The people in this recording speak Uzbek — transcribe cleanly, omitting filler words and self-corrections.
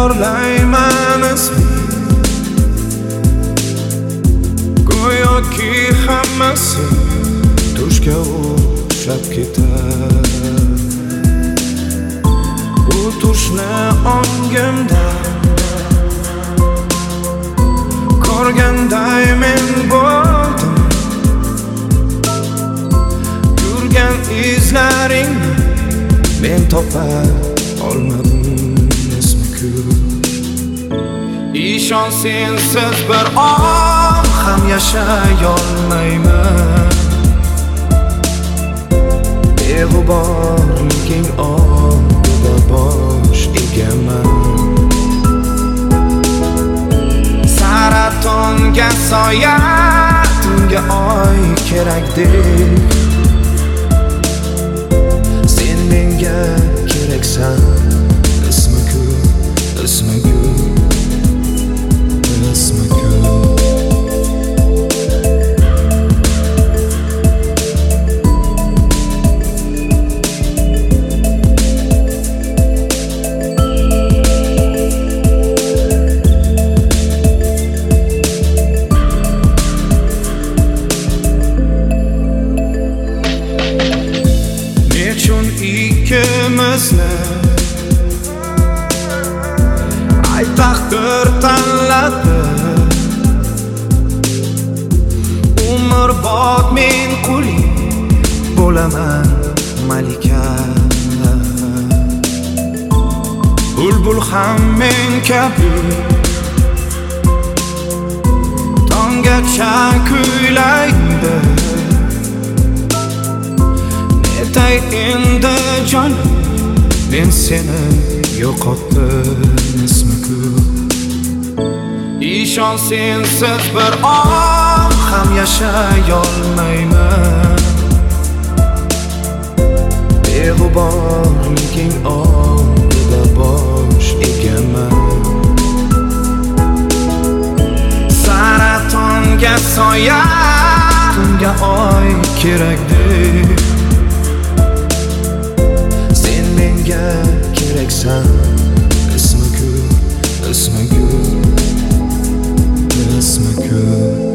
takrorlayman isming, go'yoki hammasi tushga o'xshab ketar. Bu tushni ongimda ko'rganday men bo'ldim. Yurgan izlaringni men topa olmadim ismi-ku. Ishon, sensiz bir on ham yashay olmayman. Beg'uborliging oldida bosh egaman. Saratonga soya, tunga oy kerakdek. Sen menga keraksan, ismi-ku, ismi-ku, ismi-ku. Ikkimizni ay taqdir tanladi. Umrbod men quling bo'laman malika. Bulbul ham men kabi tonggacha kuylaydi. Netay endi jon, men seni yo'qotdim ismi-ku. Ishon, sensiz bir on ham yashay olmayman. Beg'uborliging oldida bosh egaman. Saratonga soya, tunga oy kerakdek. Keraksan, ismi-ku, ismi-ku, ismi-ku.